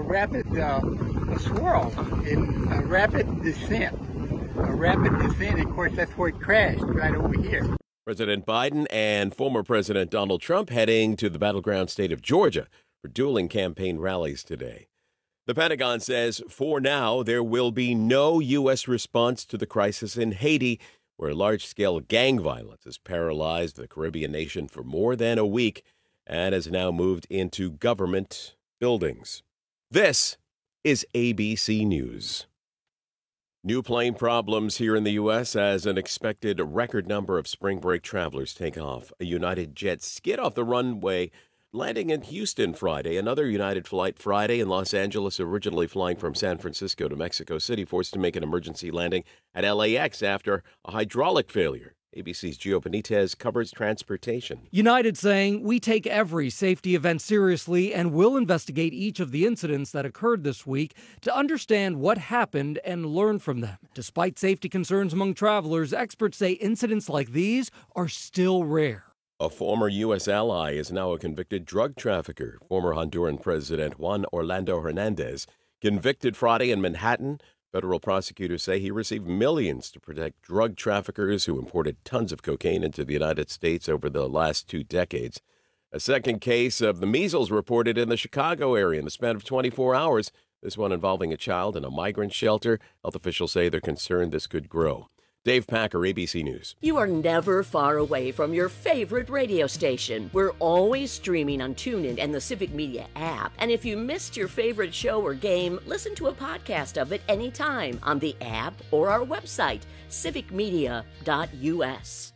rapid swirl in a rapid descent. Of course, that's where it crashed, right over here. President Biden and former President Donald Trump heading to the battleground state of Georgia for dueling campaign rallies today. The Pentagon says for now there will be no U.S. response to the crisis in Haiti, where large-scale gang violence has paralyzed the Caribbean nation for more than a week and has now moved into government buildings. This is ABC News. New plane problems here in the U.S. as an expected record number of spring break travelers take off. A United jet skid off the runway, landing in Houston Friday. Another United flight Friday in Los Angeles, originally flying from San Francisco to Mexico City, forced to make an emergency landing at LAX after a hydraulic failure. ABC's Gio Benitez covers transportation. United saying, we take every safety event seriously and will investigate each of the incidents that occurred this week to understand what happened and learn from them. Despite safety concerns among travelers, experts say incidents like these are still rare. A former U.S. ally is now a convicted drug trafficker. Former Honduran President Juan Orlando Hernandez, convicted Friday in Manhattan. Federal prosecutors say he received millions to protect drug traffickers who imported tons of cocaine into the United States over the last 2 decades. A second case of the measles reported in the Chicago area in the span of 24 hours, this one involving a child in a migrant shelter. Health officials say they're concerned this could grow. Dave Packer, ABC News. You are never far away from your favorite radio station. We're always streaming on TuneIn and the Civic Media app. And if you missed your favorite show or game, listen to a podcast of it anytime on the app or our website, civicmedia.us.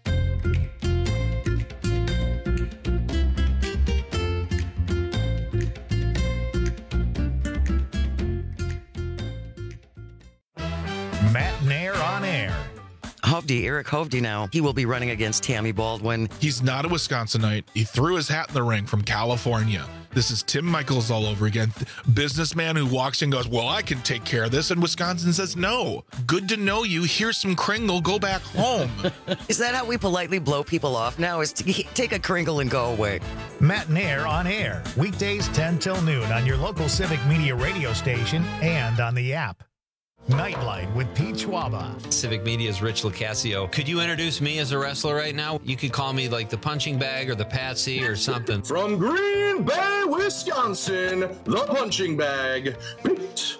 Matt Nair on air. Eric Hovde now. He will be running against Tammy Baldwin. He's not a Wisconsinite. He threw his hat in the ring from California. This is Tim Michaels all over again. Businessman who walks in and goes, well, I can take care of this. And Wisconsin says, no. Good to know you. Here's some Kringle. Go back home. Is that how we politely blow people off now? Is to take a Kringle and go away? Matt Nair on air. Weekdays 10 till noon on your local Civic Media radio station and on the app. Nightlight with Pete Schwaba. Civic Media's Rich Lucasio. Could you introduce me as a wrestler right now? You could call me like the punching bag or the Patsy or something. From Green Bay, Wisconsin, the punching bag, Pete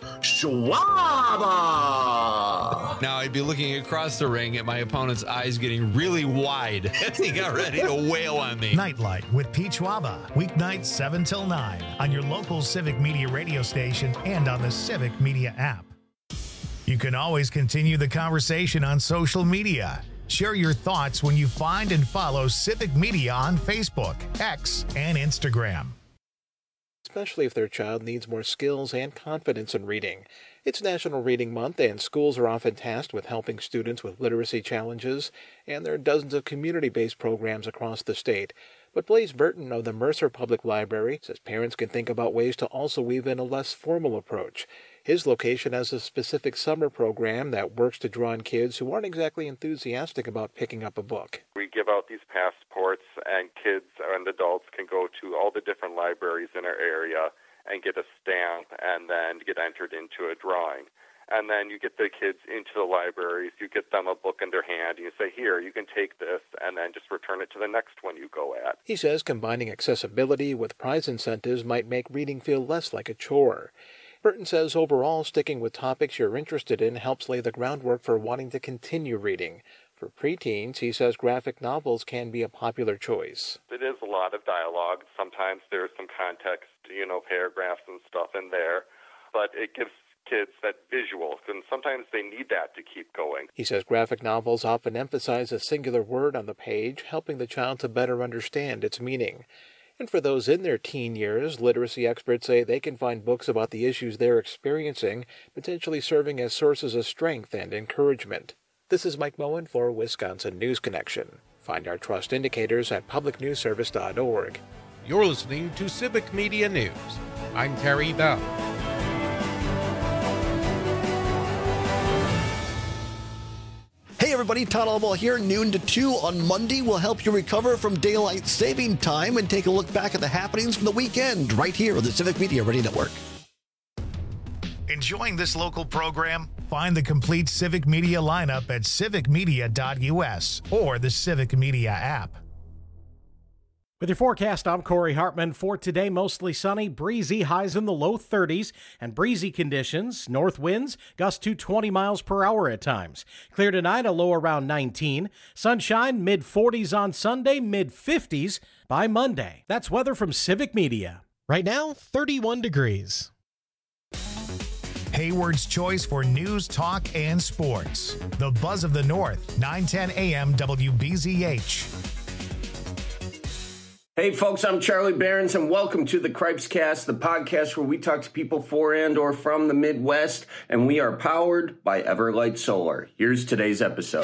Schwaba. Now I'd be looking across the ring at my opponent's eyes getting really wide as he got ready to wail on me. Nightlight with Pete Schwaba. Weeknights 7 till 9 on your local Civic Media radio station and on the Civic Media app. You can always continue the conversation on social media. Share your thoughts when you find and follow Civic Media on Facebook, X, and Instagram. Especially if their child needs more skills and confidence in reading. It's National Reading Month, and schools are often tasked with helping students with literacy challenges, and there are dozens of community-based programs across the state. But Blaise Burton of the Mercer Public Library says parents can think about ways to also weave in a less formal approach. His location has a specific summer program that works to draw in kids who aren't exactly enthusiastic about picking up a book. We give out these passports, and kids and adults can go to all the different libraries in our area and get a stamp and then get entered into a drawing. And then you get the kids into the libraries, you get them a book in their hand, and you say, here, you can take this, and then just return it to the next one you go at. He says combining accessibility with prize incentives might make reading feel less like a chore. Burton says overall, sticking with topics you're interested in helps lay the groundwork for wanting to continue reading. For preteens, he says graphic novels can be a popular choice. It is a lot of dialogue. Sometimes there's some context, paragraphs and stuff in there, but it gives kids that visual, and sometimes they need that to keep going. He says graphic novels often emphasize a singular word on the page, helping the child to better understand its meaning. And for those in their teen years, literacy experts say they can find books about the issues they're experiencing, potentially serving as sources of strength and encouragement. This is Mike Moen for Wisconsin News Connection. Find our trust indicators at publicnewsservice.org. You're listening to Civic Media News. I'm Terry Bell. Hey everybody, Todd Albaugh here, noon to 2 on Monday. We'll help you recover from daylight saving time and take a look back at the happenings from the weekend right here on the Civic Media Radio Network. Enjoying this local program? Find the complete Civic Media lineup at civicmedia.us or the Civic Media app. With your forecast, I'm Corey Hartman. For today, mostly sunny, breezy, highs in the low 30s, and breezy conditions. North winds gust to 20 miles per hour at times. Clear tonight, a low around 19. Sunshine, mid-40s on Sunday, mid-50s by Monday. That's weather from Civic Media. Right now, 31 degrees. Hayward's choice for news, talk, and sports. The Buzz of the North, 910 AM WBZH. Hey folks, I'm Charlie Behrens and welcome to the Cripes Cast, the podcast where we talk to people for and or from the Midwest, and we are powered by Everlight Solar. Here's today's episode.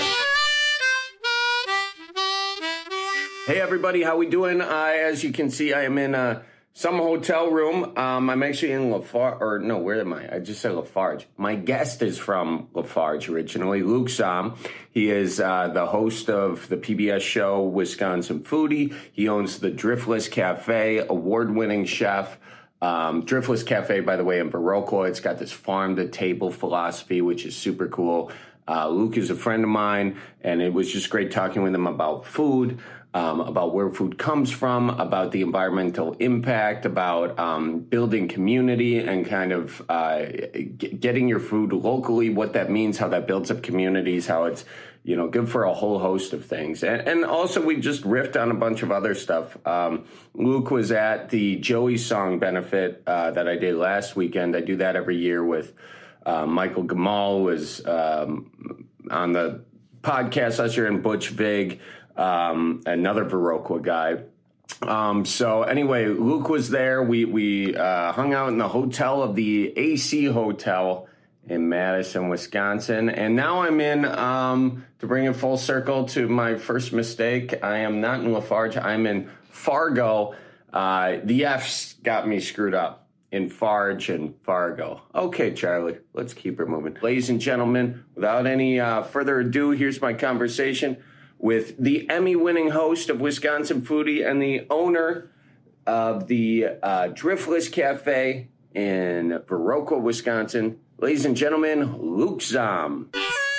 Hey everybody, how we doing? As you can see, I am in some hotel room. I'm actually in Lafarge, or no, where am I? I just said Lafarge. My guest is from Lafarge originally, Luke Zahm. He is the host of the PBS show Wisconsin Foodie. He owns the Driftless Cafe, award-winning chef. Driftless Cafe, by the way, in Viroqua. It's got this farm-to-table philosophy, which is super cool. Luke is a friend of mine, and it was just great talking with him about food, about where food comes from, about the environmental impact, about building community and kind of getting your food locally, what that means, how that builds up communities, how it's, good for a whole host of things. And also we just riffed on a bunch of other stuff. Luke was at the Joey Song benefit that I did last weekend. I do that every year with Michael Gamal, was on the podcast last year, and Butch Vig, another Viroqua guy. So anyway, Luke was there. We hung out in the hotel of the AC Hotel in Madison, Wisconsin. And now I'm in, to bring it full circle to my first mistake, I am not in Lafarge. I'm in Fargo. The F's got me screwed up. In Farge and Fargo. Okay, Charlie, let's keep it moving. Ladies and gentlemen, without any further ado, here's my conversation with the Emmy-winning host of Wisconsin Foodie and the owner of the Driftless Cafe in Viroqua, Wisconsin. Ladies and gentlemen, Luke Zahm.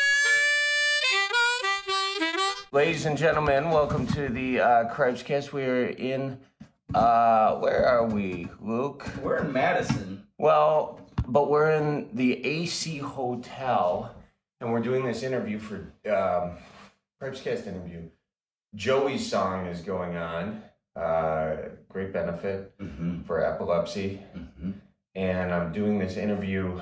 Ladies and gentlemen, welcome to the Cripes Cast. We're in... where are we, Luke? We're in Madison. Well, but we're in the AC Hotel, and we're doing this interview for, Cripescast interview. Joey's Song is going on, great benefit for epilepsy, and I'm doing this interview,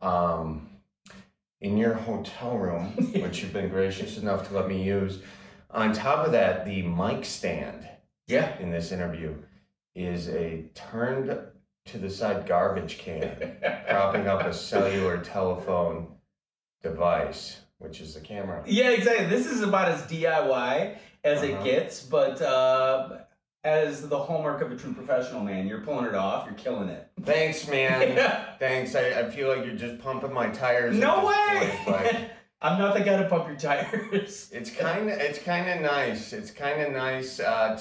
in your hotel room, which you've been gracious enough to let me use. On top of that, the mic stand in this interview is a turned to the side garbage can propping up a cellular telephone device, which is the camera. Yeah, exactly. This is about as DIY as it gets, but as the hallmark of a true professional, man, you're pulling it off. You're killing it. Thanks, man. Thanks. I feel like you're just pumping my tires. No way! I'm not the guy to pump your tires. It's kind of nice. It's kind of nice to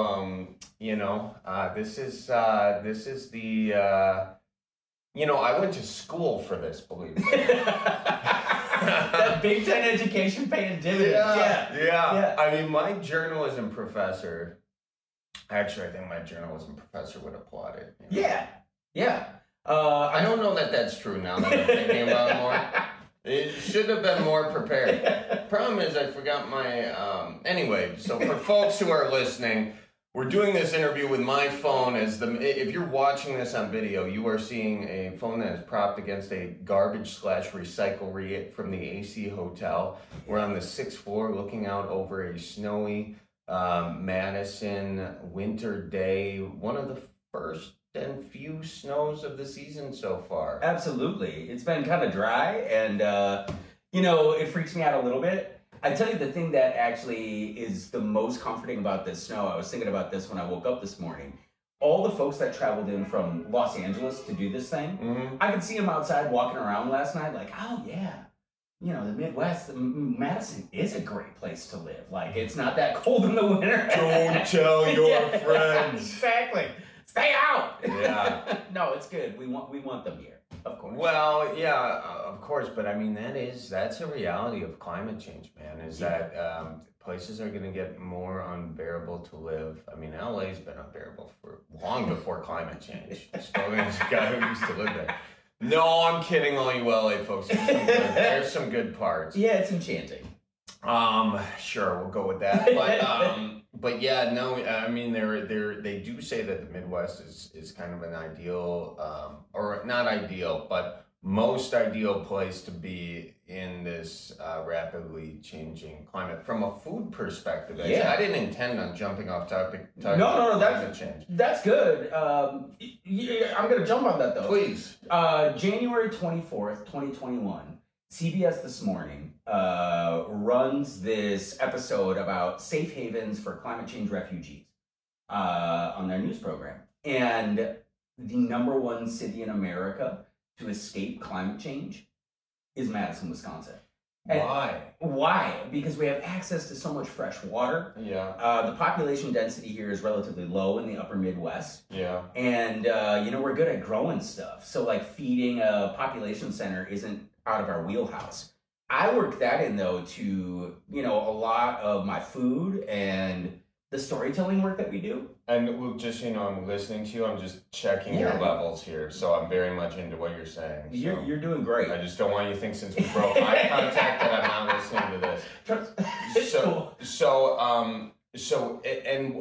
this is the I went to school for this, believe me. That Big Ten education paying dividends. Yeah. I mean, my journalism professor. Actually, I think my journalism professor would applaud it. Yeah. I don't know that that's true now that I'm thinking about it more. It should have been more prepared. Problem is, I forgot my... Anyway, so for folks who are listening, we're doing this interview with my phone. If you're watching this on video, you are seeing a phone that is propped against a garbage/recycle from the AC Hotel. We're on the 6th floor looking out over a snowy Madison winter day. One of the first and few snows of the season so far. Absolutely. It's been kind of dry, and it freaks me out a little bit. I tell you, the thing that actually is the most comforting about this snow, I was thinking about this when I woke up this morning. All the folks that traveled in from Los Angeles to do this thing, I could see them outside walking around last night like, oh yeah, the Midwest, Madison is a great place to live. Like, it's not that cold in the winter. Don't tell your friends. Exactly. Stay out. Yeah. No, it's good. We want them here. Of course. Well, yeah, of course, but I mean that's a reality of climate change, man. Is that places are going to get more unbearable to live. I mean, LA's been unbearable for long before climate change. Spoken as a guy who used to live there. No, I'm kidding, all you LA folks. There's some good parts. Yeah, it's enchanting. Sure, we'll go with that. But yeah, no, I mean, they do say that the Midwest is kind of an ideal, or not ideal, but most ideal place to be in this rapidly changing climate from a food perspective. Yeah. I didn't intend on jumping off topic. No, climate change. That's good. I'm going to jump on that though. Please. January 24th, 2021, CBS This Morning runs this episode about safe havens for climate change refugees on their news program. And the number one city in America to escape climate change is Madison, Wisconsin. And why? Because we have access to so much fresh water. Yeah. The population density here is relatively low in the upper Midwest. Yeah. And, we're good at growing stuff. So, like, feeding a population center isn't out of our wheelhouse. I work that in, though, to, a lot of my food and the storytelling work that we do. And just, I'm listening to you. I'm just checking your levels here. So I'm very much into what you're saying. So you're doing great. I just don't want you to think since we broke eye contact that I'm not listening to this. And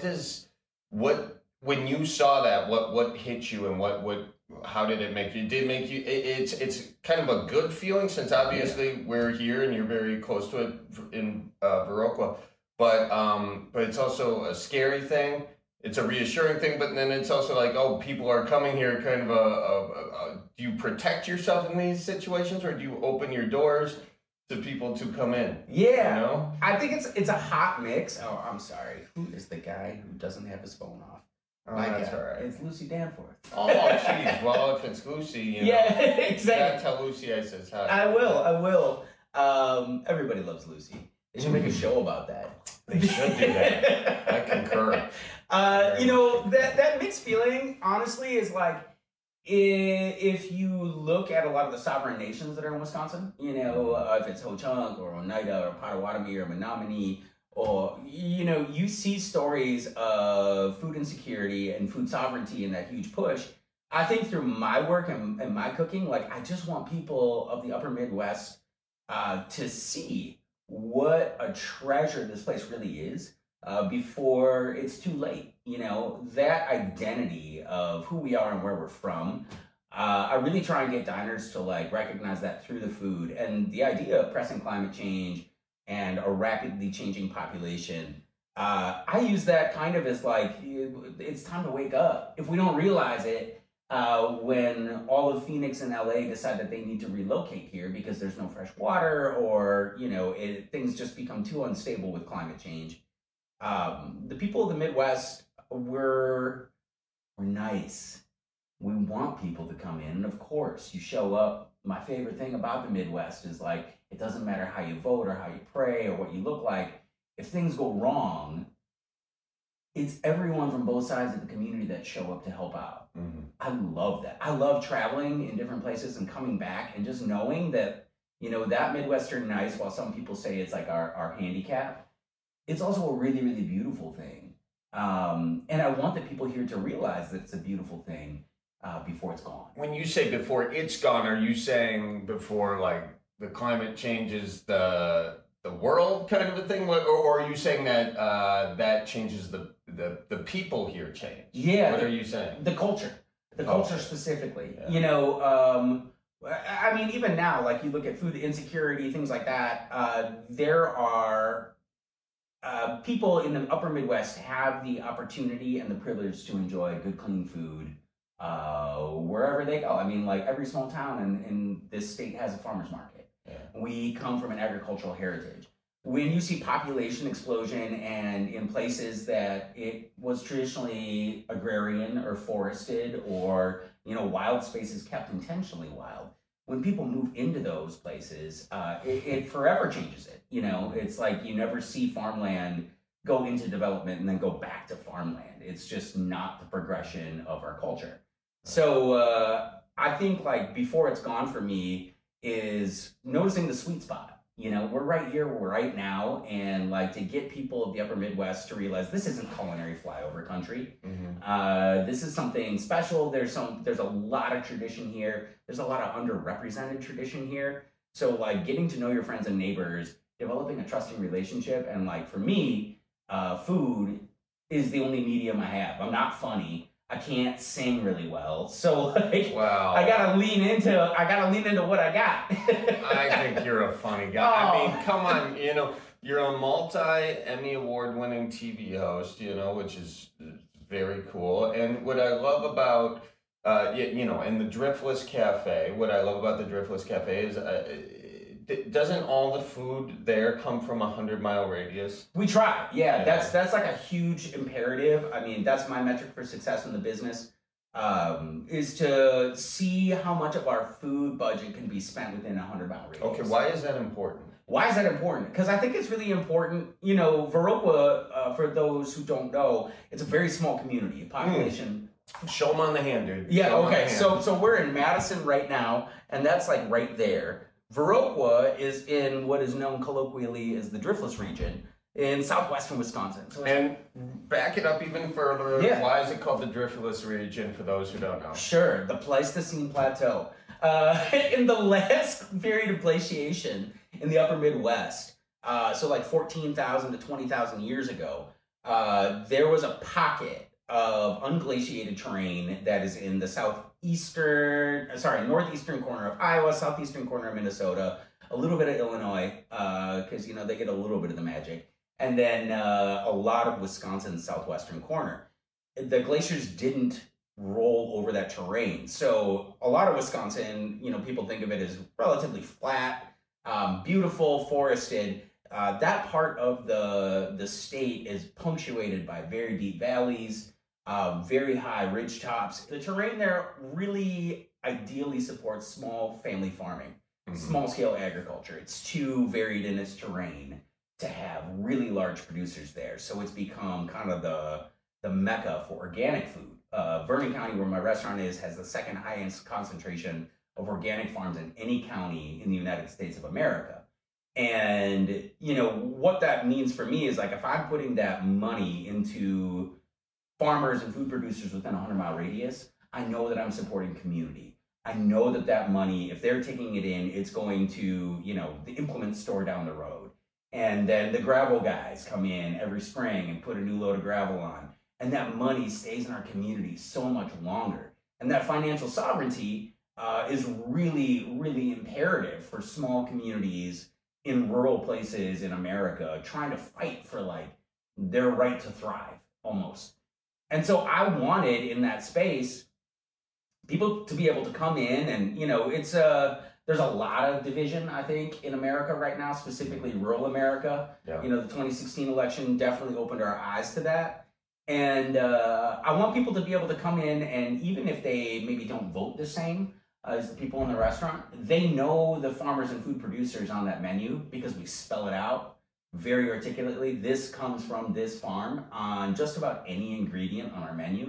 when you saw that, what hit you and how did it make you? Did it make you? It's kind of a good feeling since obviously we're here and you're very close to it in Viroqua, but it's also a scary thing. It's a reassuring thing, but then it's also like, oh, people are coming here. Kind of do you protect yourself in these situations, or do you open your doors to people to come in? Yeah, I think it's a hot mix. Oh, I'm sorry. Who is the guy who doesn't have his phone off? Oh, that's all right. It's Lucy Danforth. Oh, jeez. Well, if it's Lucy, exactly. You gotta tell Lucy I says hi. I will. Everybody loves Lucy. They should make a show about that. They should do that. I concur. That mixed feeling, honestly, is like, if you look at a lot of the sovereign nations that are in Wisconsin, if it's Ho-Chunk or Oneida or Potawatomi or Menominee, or, you see stories of food insecurity and food sovereignty and that huge push. I think through my work and my cooking, like, I just want people of the upper Midwest to see what a treasure this place really is before it's too late. That identity of who we are and where we're from. I really try and get diners to, like, recognize that through the food. And the idea of pressing climate change and a rapidly changing population, I use that kind of as like, it's time to wake up. If we don't realize it, when all of Phoenix and LA decide that they need to relocate here because there's no fresh water, or, things just become too unstable with climate change. The people of the Midwest, we're nice. We want people to come in. And of course, you show up. My favorite thing about the Midwest is, like, it doesn't matter how you vote or how you pray or what you look like. If things go wrong, it's everyone from both sides of the community that show up to help out. Mm-hmm. I love that. I love traveling in different places and coming back and just knowing that, that Midwestern nice, while some people say it's like our handicap, it's also a really, really beautiful thing. And I want the people here to realize that it's a beautiful thing before it's gone. When you say before it's gone, are you saying before, like, the climate changes the world kind of a thing, or are you saying that that changes the people here change? Yeah. What are you saying? The culture specifically. Yeah. I mean, even now, like, you look at food insecurity, things like that. There are people in the upper Midwest have the opportunity and the privilege to enjoy good, clean food wherever they go. I mean, like, every small town in this state has a farmer's market. Yeah. We come from an agricultural heritage. When you see population explosion and in places that it was traditionally agrarian or forested or, wild spaces kept intentionally wild, when people move into those places, it forever changes it. It's like you never see farmland go into development and then go back to farmland. It's just not the progression of our culture. So I think like before it's gone for me is noticing the sweet spot. You know, we're right here right now, and like to get people of the upper Midwest to realize this isn't culinary flyover country. This is something special. There's a lot of tradition here. There's a lot of underrepresented tradition here. So like getting to know your friends and neighbors, developing a trusting relationship, and like for me, food is the only medium I have. I'm not funny. I can't sing really well, so like I gotta lean into what I got. I think you're a funny guy. I mean, come on, you know, you're a multi-Emmy award-winning TV host, you know, which is very cool. And what I love about, you know, and the Driftless Cafe, what I love about the Driftless Cafe is, doesn't all the food there come from a 100-mile radius? We try, yeah. That's like a huge imperative. I mean, that's my metric for success in the business, is to see how much of our food budget can be spent within a 100-mile radius. Okay, why is that important? Why is that important? Because I think it's really important. You know, Viroqua, for those who don't know, it's a very small community, population. Show them on the hand, dude. Yeah, okay. So we're in Madison right now, and that's like right there. Viroqua is in what is known colloquially as the Driftless region in southwestern Wisconsin. So and back it up even further, why is it called the Driftless region for those who don't know? Sure, the Pleistocene Plateau. In the last period of glaciation in the upper Midwest, so like 14,000 to 20,000 years ago, there was a pocket of unglaciated terrain that is in the northeastern corner of Iowa, southeastern corner of Minnesota, a little bit of Illinois, because, you know, they get a little bit of the magic, and then a lot of Wisconsin's southwestern corner. The glaciers didn't roll over that terrain. So a lot of Wisconsin, you know, people think of it as relatively flat, beautiful, forested. That part of the state is punctuated by very deep valleys, very high ridge tops. The terrain there really ideally supports small family farming, small scale agriculture. It's too varied in its terrain to have really large producers there. So it's become kind of the mecca for organic food. Vernon County, where my restaurant is, has the second highest concentration of organic farms in any county in the United States of America. And, you know, what that means for me is like if I'm putting that money into farmers and food producers within a 100-mile radius, I know that I'm supporting community. I know that that money, if they're taking it in, it's going to, you know, the implement store down the road. And then the gravel guys come in every spring and put a new load of gravel on. And that money stays in our community so much longer. And that financial sovereignty is really, really imperative for small communities in rural places in America trying to fight for like their right to thrive almost. And so I wanted in that space people to be able to come in and, you know, it's there's a lot of division, I think, in America right now, specifically rural America. Yeah. You know, the 2016 election definitely opened our eyes to that. And I want people to be able to come in and even if they maybe don't vote the same as the people in the restaurant, they know the farmers and food producers on that menu because we spell it out very articulately. This comes from this farm on just about any ingredient on our menu.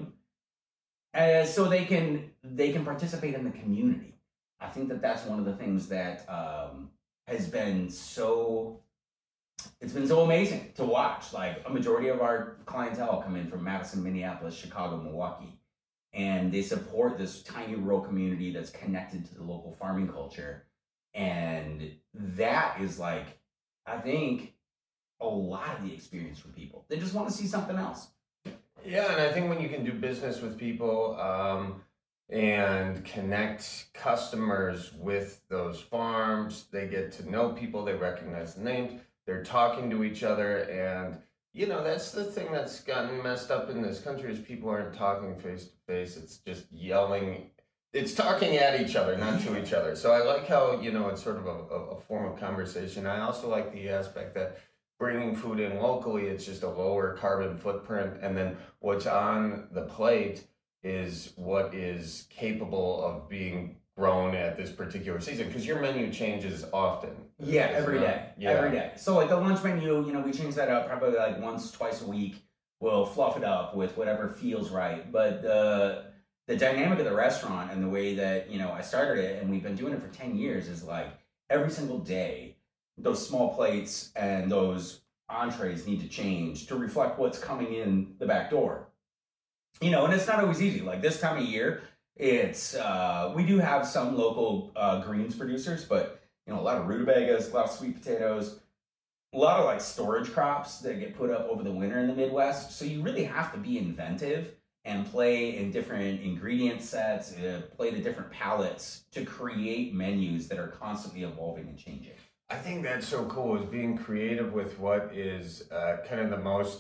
So they can participate in the community. I think that that's one of the things that has been so amazing to watch. Like a majority of our clientele come in from Madison, Minneapolis, Chicago, Milwaukee, and they support this tiny rural community that's connected to the local farming culture. And that is like, I think, a lot of the experience for people. They just want to see something else. Yeah, and I think when you can do business with people and connect customers with those farms, they get to know people, they recognize the names, they're talking to each other, and you know, that's the thing that's gotten messed up in this country is people aren't talking face to face. It's just yelling. It's talking at each other, not to each other. So I like how, you know, it's sort of a form of conversation. I also like the aspect that bringing food in locally, it's just a lower carbon footprint. And then what's on the plate is what is capable of being grown at this particular season. Because your menu changes often. Yeah, every day. Yeah. Every day. So like the lunch menu, you know, we change that up probably like once, twice a week. We'll fluff it up with whatever feels right. But the dynamic of the restaurant and the way that, I started it and we've been doing it for 10 years is like every single day, those small plates and those entrees need to change to reflect what's coming in the back door. And it's not always easy. Like this time of year, it's, we do have some local greens producers, but, a lot of rutabagas, a lot of sweet potatoes, a lot of like storage crops that get put up over the winter in the Midwest. So you really have to be inventive and play in different ingredient sets, play the different palettes to create menus that are constantly evolving and changing. I think that's so cool, is being creative with what is kind of the most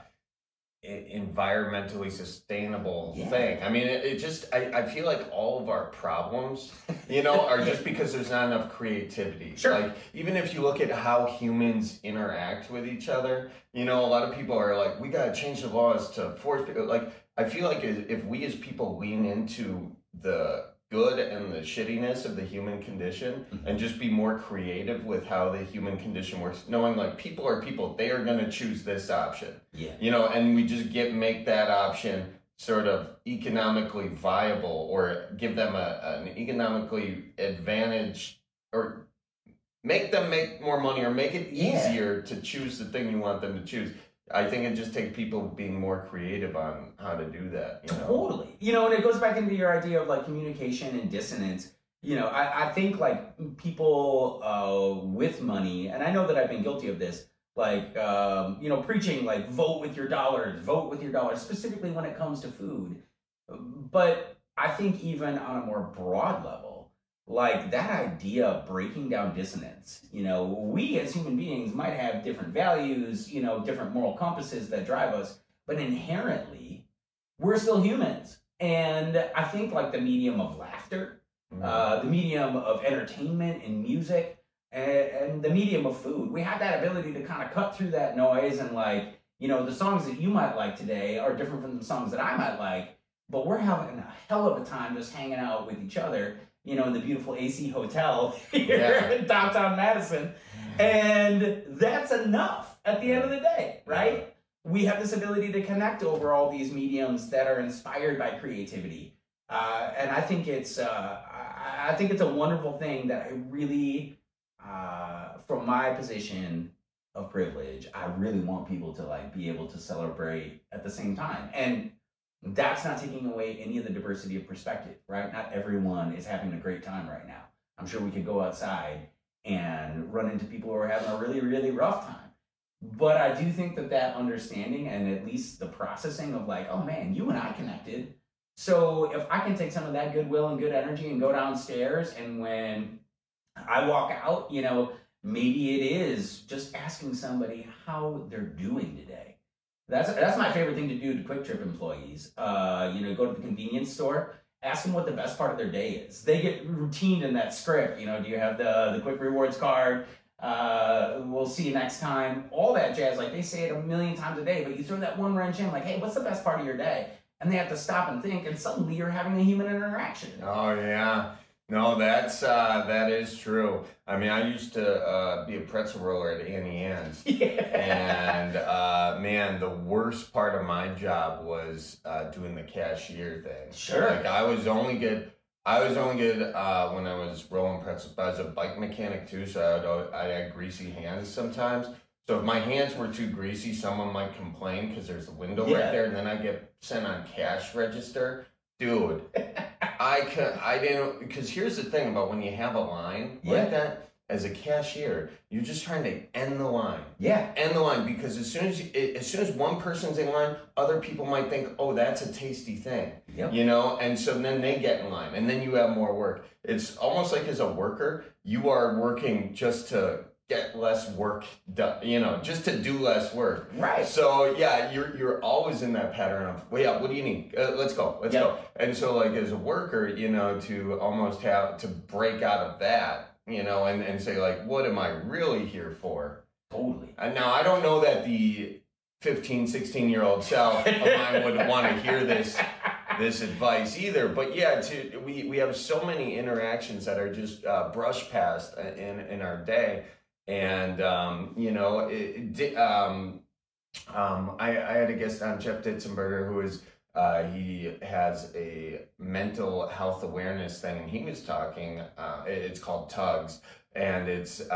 environmentally sustainable thing. I mean, it just, I feel like all of our problems, are just because there's not enough creativity. Sure. Like, even if you look at how humans interact with each other, a lot of people are like, we got to change the laws to force people. Like, I feel like if we as people lean into the good and the shittiness of the human condition and just be more creative with how the human condition works, knowing like people are people, they are going to choose this option. Yeah. And we just make that option sort of economically viable, or give them an economically advantage, or make them make more money, or make it easier to choose the thing you want them to choose. I think it just takes people being more creative on how to do that. Totally. And it goes back into your idea of like communication and dissonance. I think like people with money, and I know that I've been guilty of this, like, preaching like vote with your dollars, specifically when it comes to food. But I think even on a more broad level, like that idea of breaking down dissonance, we as human beings might have different values, different moral compasses that drive us, but inherently we're still humans. And I think like the medium of laughter, the medium of entertainment and music, and the medium of food, we have that ability to kind of cut through that noise, and like, the songs that you might like today are different from the songs that I might like, but we're having a hell of a time just hanging out with each other, in the beautiful AC Hotel here in downtown Madison. And that's enough at the end of the day, right? We have this ability to connect over all these mediums that are inspired by creativity. And I think it's a wonderful thing that I really, from my position of privilege, I really want people to like be able to celebrate at the same time. And that's not taking away any of the diversity of perspective, right? Not everyone is having a great time right now. I'm sure we could go outside and run into people who are having a really, really rough time. But I do think that understanding, and at least the processing of like, oh man, you and I connected. So if I can take some of that goodwill and good energy and go downstairs, and when I walk out, maybe it is just asking somebody how they're doing today. That's my favorite thing to do to Quick Trip employees. Go to the convenience store, ask them what the best part of their day is. They get routined in that script. Do you have the Quick Rewards card? We'll see you next time. All that jazz. Like, they say it a million times a day, but you throw that one wrench in, like, hey, what's the best part of your day? And they have to stop and think, and suddenly you're having a human interaction. Oh, yeah. No, that is true. I mean, I used to be a pretzel roller at Annie Ann's. And man, the worst part of my job was doing the cashier thing. Sure. Like, I was only good when I was rolling pretzels. But I was a bike mechanic too, so I had greasy hands sometimes. So if my hands were too greasy, someone might complain because there's a window right there, and then I get sent on cash register. Dude, I didn't, because here's the thing about when you have a line like that, as a cashier, you're just trying to end the line. End the line, because as soon as one person's in line, other people might think, oh, that's a tasty thing. And so then they get in line, and then you have more work. It's almost like as a worker, you are working just to get less work done, just to do less work. Right. So yeah, you're always in that pattern of, wait, what do you need? Let's go. And so like as a worker, to almost have to break out of that, and say like, what am I really here for? Totally. And now I don't know that the 15, 16-year-old self of mine would want to hear this advice either, but yeah, we have so many interactions that are just brushed past in our day. And, I had a guest on, Jeff Ditzenberger, who is He has a mental health awareness thing, and he was talking. It's called Tugs, and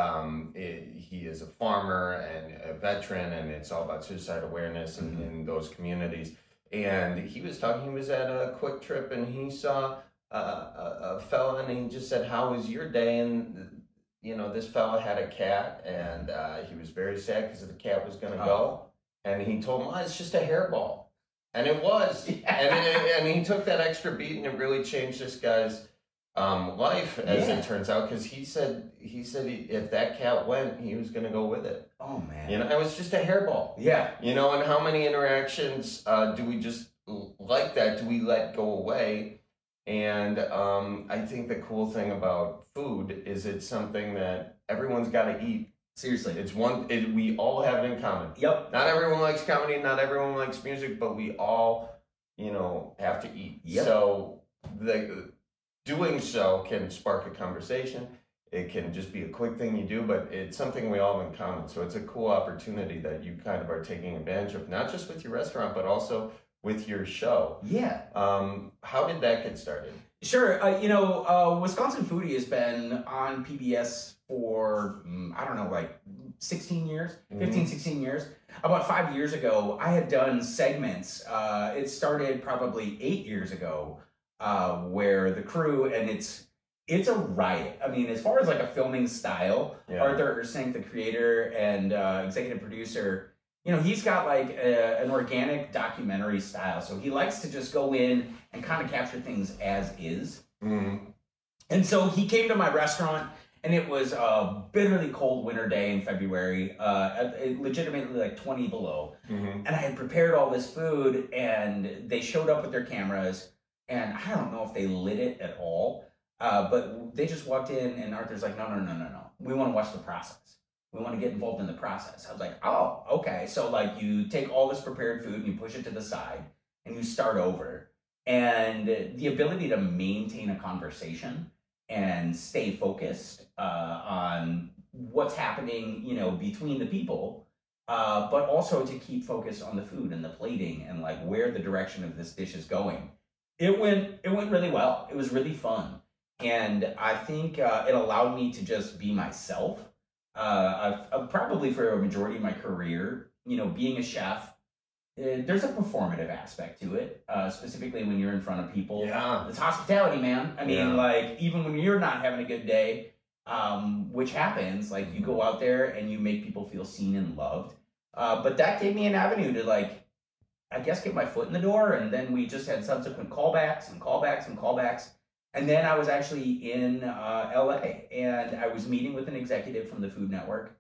he is a farmer and a veteran, and it's all about suicide awareness in those communities. And he was talking. He was at a Quick Trip, and he saw a fella, and he just said, "How was your day?" And this fella had a cat, and he was very sad because the cat was going to go. And he told him, "It's just a hairball." And it was. And he took that extra beat, and it really changed this guy's life, as it turns out, because he said if that cat went, he was going to go with it. Oh, man. It was just a hairball. Yeah. And how many interactions do we just like that? Do we let go away? And I think the cool thing about food is it's something that everyone's got to eat. Seriously. We all have it in common. Yep. Not everyone likes comedy, not everyone likes music, but we all, have to eat. Yep. So doing so can spark a conversation. It can just be a quick thing you do, but it's something we all have in common. So it's a cool opportunity that you kind of are taking advantage of, not just with your restaurant, but also with your show. Yeah. How did that get started? Sure. Wisconsin Foodie has been on PBS for, 16 years, 15, 16 years. About 5 years ago, I had done segments. It started probably 8 years ago, where the crew, and it's a riot. I mean, as far as like a filming style, Arthur Ersank, the creator and executive producer, he's got like an organic documentary style. So he likes to just go in and kind of capture things as is. Mm-hmm. And so he came to my restaurant, and it was a bitterly cold winter day in February, legitimately like 20 below. Mm-hmm. And I had prepared all this food, and they showed up with their cameras, and I don't know if they lit it at all, but they just walked in, and Arthur's like, no. We want to watch the process. We want to get involved in the process. I was like, oh, okay. So like you take all this prepared food and you push it to the side and you start over. And the ability to maintain a conversation and stay focused on what's happening, between the people, but also to keep focused on the food and the plating and like where the direction of this dish is going. It went really well. It was really fun. And I think it allowed me to just be myself. I've probably for a majority of my career, being a chef, there's a performative aspect to it, specifically when you're in front of people. Yeah. It's hospitality, man. I mean, like, even when you're not having a good day, which happens, like, you go out there and you make people feel seen and loved. But that gave me an avenue to, like, I guess get my foot in the door, and then we just had subsequent callbacks. And then I was actually in LA, and I was meeting with an executive from the Food Network.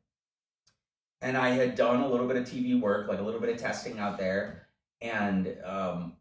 And I had done a little bit of TV work, like a little bit of testing out there. And her,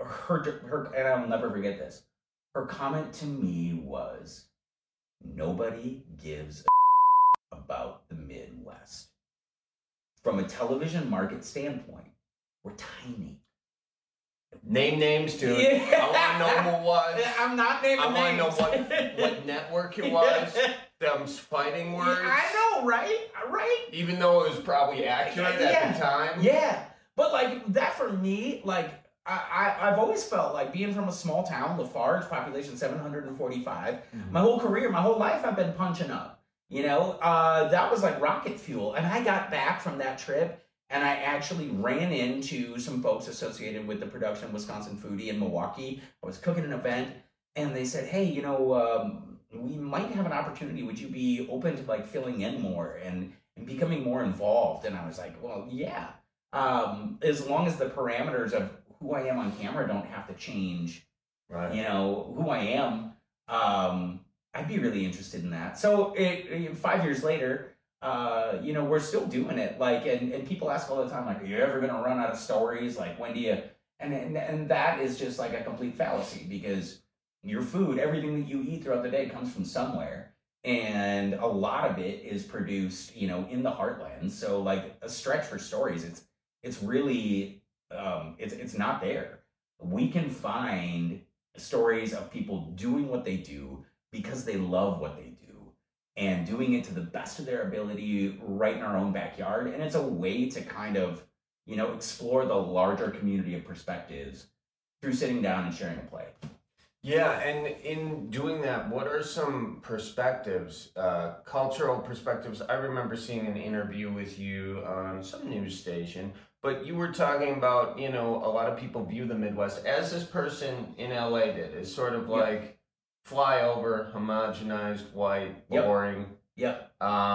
and I'll never forget this. Her comment to me was, nobody gives a about the Midwest. From a television market standpoint, we're tiny. Name names, dude. Yeah. I want to know who it was. I'm not naming names. I want to know what network it was. Them fighting words. I know, right? Even though it was probably accurate at the time. Yeah. But, like, that for me, like, I've always felt like being from a small town, Lafarge, population 745, my whole career, my whole life, I've been punching up. That was like rocket fuel. And I got back from that trip, and I actually ran into some folks associated with the production of Wisconsin Foodie in Milwaukee. I was cooking an event, and they said, hey, we might have an opportunity. Would you be open to like filling in more and becoming more involved? And I was like, well, yeah. As long as the parameters of who I am on camera don't have to change, right. Who I am, I'd be really interested in that. So 5 years later, we're still doing it. Like, and people ask all the time, like, are you ever going to run out of stories? Like, when do you, and that is just like a complete fallacy, because your food, everything that you eat throughout the day comes from somewhere. And a lot of it is produced, in the heartland. So like a stretch for stories, it's really, it's not there. We can find stories of people doing what they do because they love what they do and doing it to the best of their ability right in our own backyard. And it's a way to kind of, explore the larger community of perspectives through sitting down and sharing a plate. Yeah, and in doing that, what are some perspectives, cultural perspectives? I remember seeing an interview with you on some news station, but you were talking about, a lot of people view the Midwest, as this person in LA did, as sort of like flyover, homogenized, white, boring. Yep.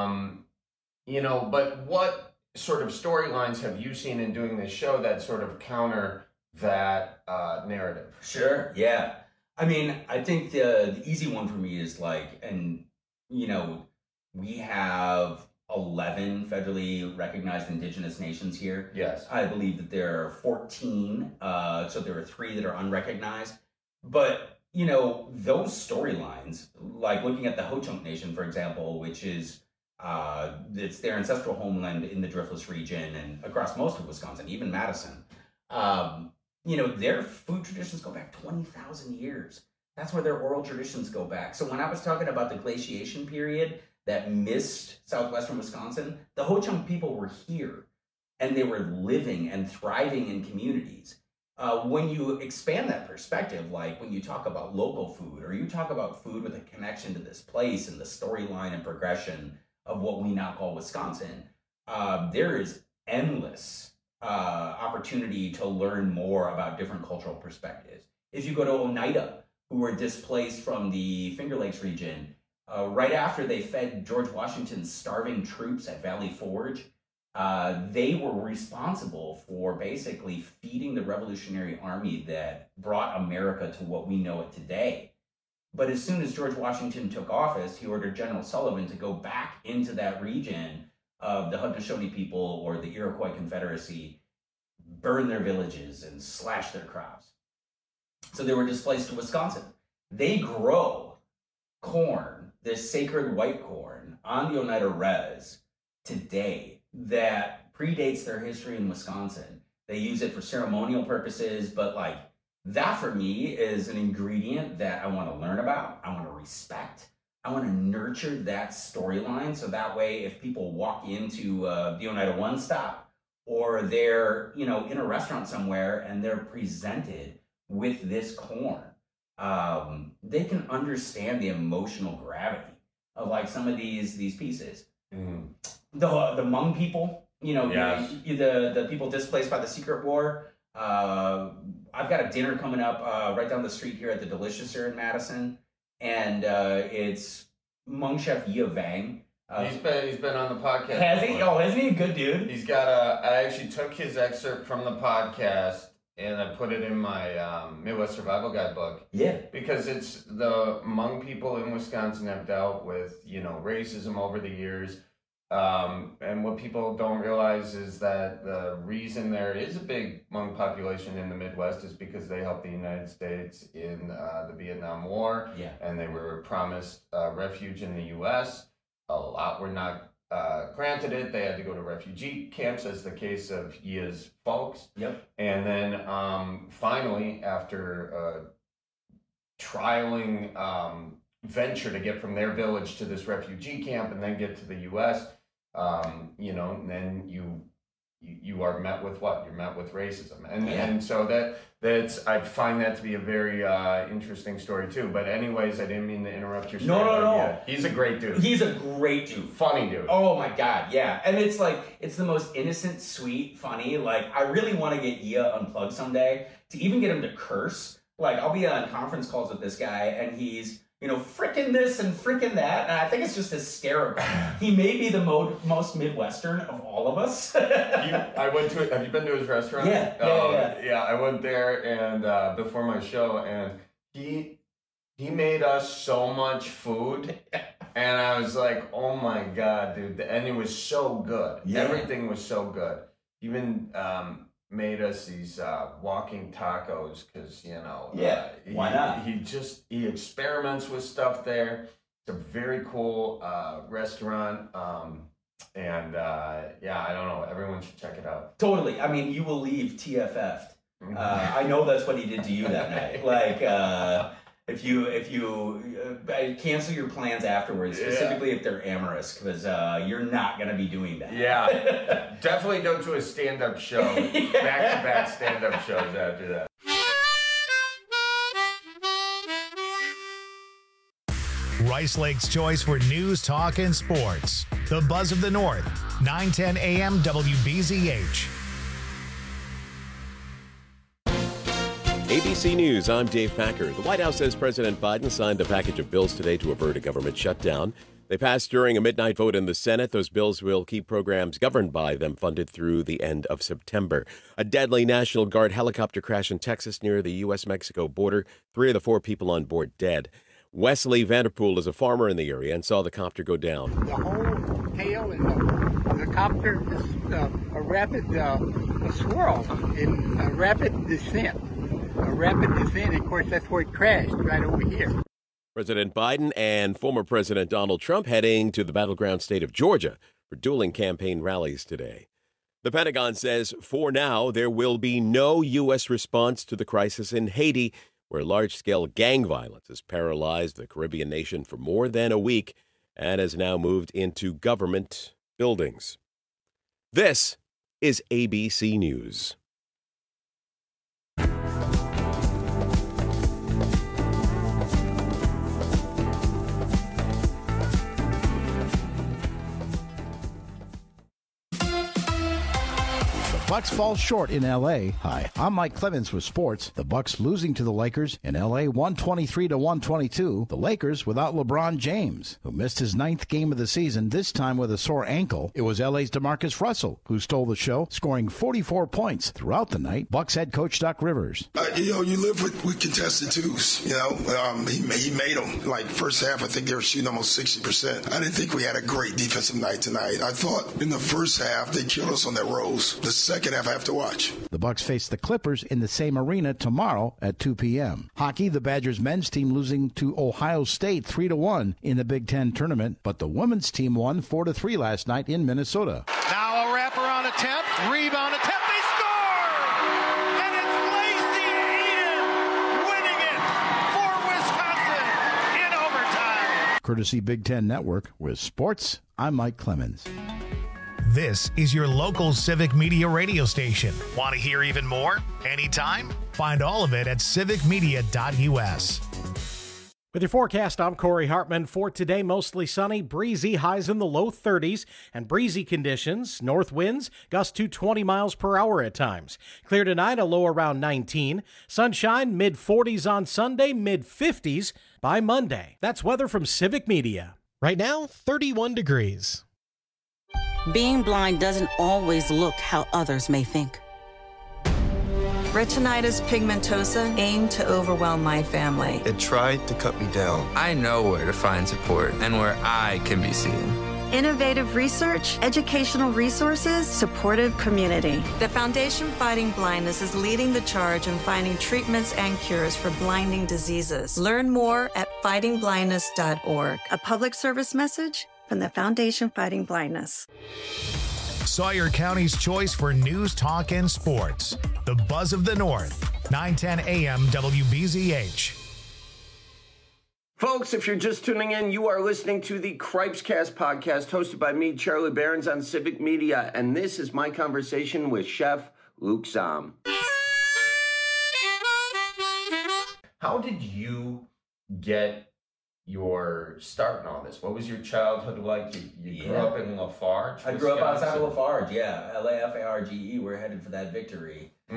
But what sort of storylines have you seen in doing this show that sort of counter that narrative? Sure, yeah. I mean, I think the easy one for me is we have 11 federally recognized indigenous nations here. Yes. I believe that there are 14, so there are 3 that are unrecognized. But, those storylines, like looking at the Ho-Chunk Nation, for example, which is, it's their ancestral homeland in the Driftless region and across most of Wisconsin, even Madison. Their food traditions go back 20,000 years. That's where their oral traditions go back. So when I was talking about the glaciation period that missed southwestern Wisconsin, the Ho-Chunk people were here and they were living and thriving in communities. When you expand that perspective, like when you talk about local food or you talk about food with a connection to this place and the storyline and progression of what we now call Wisconsin, there is endless opportunity to learn more about different cultural perspectives. If you go to Oneida, who were displaced from the Finger Lakes region, right after they fed George Washington's starving troops at Valley Forge, they were responsible for basically feeding the Revolutionary Army that brought America to what we know it today. But as soon as George Washington took office, he ordered General Sullivan to go back into that region of the Haudenosaunee people or the Iroquois Confederacy, burn their villages and slash their crops. So they were displaced to Wisconsin. They grow corn, this sacred white corn, on the Oneida Res today that predates their history in Wisconsin. They use it for ceremonial purposes, but that for me is an ingredient that I want to learn about, I want to respect. I want to nurture that storyline so that way if people walk into the Oneida One Stop or they're, in a restaurant somewhere and they're presented with this corn, they can understand the emotional gravity of some of these pieces. Mm. The Hmong people, Yes. the people displaced by the Secret War. I've got a dinner coming up right down the street here at the Deliciouser in Madison. And it's Hmong chef Yi Vang. He's been on the podcast. Has he? Oh, isn't he a good dude? He's got I actually took his excerpt from the podcast and I put it in my Midwest Survival Guide book. Yeah. Because it's the Hmong people in Wisconsin have dealt with, racism over the years. And what people don't realize is that the reason there is a big Hmong population in the Midwest is because they helped the United States in the Vietnam War. Yeah. And they were promised refuge in the U.S. A lot were not granted it. They had to go to refugee camps, as the case of Yia's folks. Yep. And then finally, after trialing venture to get from their village to this refugee camp and then get to the U.S., and then you are met with what? You're met with racism. And so that's I find that to be a very interesting story too. But anyways, I didn't mean to interrupt your story. No. Yeah, he's a great dude. He's a great dude. Funny dude. Oh my God, yeah. And it's it's the most innocent, sweet, funny. I really want to get Yia unplugged someday to even get him to curse. I'll be on conference calls with this guy and he's, frickin' this and frickin' that. And I think it's just hysterical. He may be the most Midwestern of all of us. Have you been to his restaurant? Yeah. I went there and before my show and he made us so much food and I was like, oh my God, dude. And it was so good. Yeah. Everything was so good. Even made us these walking tacos because why not? He experiments with stuff there. It's a very cool restaurant and I don't know, everyone should check it out. Totally. I mean, you will leave TFF'd. I know that's what he did to you that night. if you cancel your plans afterwards, specifically if they're amorous, because you're not going to be doing that. Yeah, definitely don't do a stand-up show, back-to-back stand-up shows after that. Rice Lake's choice for news, talk, and sports. The Buzz of the North, 9:10 a.m. WBZH. ABC News, I'm Dave Packer. The White House says President Biden signed a package of bills today to avert a government shutdown. They passed during a midnight vote in the Senate. Those bills will keep programs governed by them funded through the end of September. A deadly National Guard helicopter crash in Texas near the U.S.-Mexico border. 3 of the 4 people on board dead. Wesley Vanderpool is a farmer in the area and saw the copter go down. The whole tail and the copter is a rapid swirl in a rapid descent. Of course, that's where it crashed, right over here. President Biden and former President Donald Trump heading to the battleground state of Georgia for dueling campaign rallies today. The Pentagon says for now there will be no U.S. response to the crisis in Haiti, where large-scale gang violence has paralyzed the Caribbean nation for more than a week and has now moved into government buildings. This is ABC News. Bucks fall short in L.A. Hi, I'm Mike Clemens with sports. The Bucks losing to the Lakers in L.A. 123-122. The Lakers without LeBron James, who missed his 9th game of the season, this time with a sore ankle. It was L.A.'s DeMarcus Russell who stole the show, scoring 44 points throughout the night. Bucks head coach Doc Rivers. You live with contested twos. He made them. Like first half, I think they were shooting almost 60%. I didn't think we had a great defensive night tonight. I thought in the first half they killed us on that Rose. The second half I have to watch. The Bucks face the Clippers in the same arena tomorrow at 2 p.m. Hockey, the Badgers men's team losing to Ohio State 3-1 in the Big Ten tournament, but the women's team won 4-3 last night in Minnesota. Now a wraparound attempt, rebound attempt, they score! And it's Lacey Eden winning it for Wisconsin in overtime. Courtesy Big Ten Network. With sports, I'm Mike Clemens. This is your local Civic Media radio station. Want to hear even more? Anytime? Find all of it at civicmedia.us. With your forecast, I'm Corey Hartman. For today, mostly sunny, breezy, highs in the low 30s, and breezy conditions. North winds, gusts to 20 miles per hour at times. Clear tonight, a low around 19. Sunshine, mid-40s on Sunday, mid-50s by Monday. That's weather from Civic Media. Right now, 31 degrees. Being blind doesn't always look how others may think. Retinitis pigmentosa aimed to overwhelm my family. It tried to cut me down. I know where to find support and where I can be seen. Innovative research, educational resources, supportive community. The Foundation Fighting Blindness is leading the charge in finding treatments and cures for blinding diseases. Learn more at fightingblindness.org. A public service message from the Foundation Fighting Blindness. Sawyer County's choice for news, talk, and sports. The Buzz of the North, 9:10 a.m. WBZH. Folks, if you're just tuning in, you are listening to the Cripescast podcast hosted by me, Charlie Behrens, on Civic Media, and this is my conversation with Chef Luke Zahm. How did you get your start in all this? What was your childhood like? You grew up in Lafarge? I grew up outside of Lafarge, yeah. Lafarge. We're headed for that victory. So